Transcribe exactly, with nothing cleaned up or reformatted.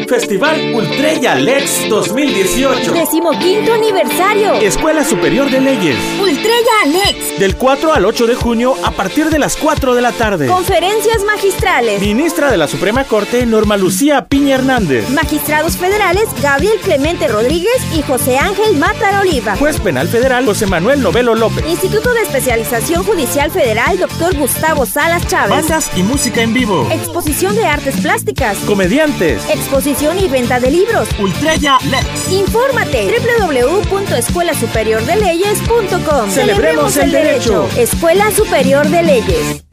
Festival Ultrella Lex dos mil dieciocho. Decimoquinto aniversario. Escuela Superior de Leyes. Ultrella Lex. Del cuatro al ocho de junio a partir de las cuatro de la tarde. Conferencias magistrales. Ministra de la Suprema Corte, Norma Lucía Piña Hernández. Magistrados federales, Gabriel Clemente Rodríguez y José Ángel Matar Oliva. Juez penal federal, José Manuel Novelo López. Instituto de Especialización Judicial Federal, doctor Gustavo Salas Chávez. Bandas y música en vivo. Exposición de artes plásticas. Comediantes. Exposición y venta de libros. Ultrella Lex. Infórmate doble u doble u doble u punto escuela superior de leyes punto com. Celebremos el derecho. Escuela Superior de Leyes.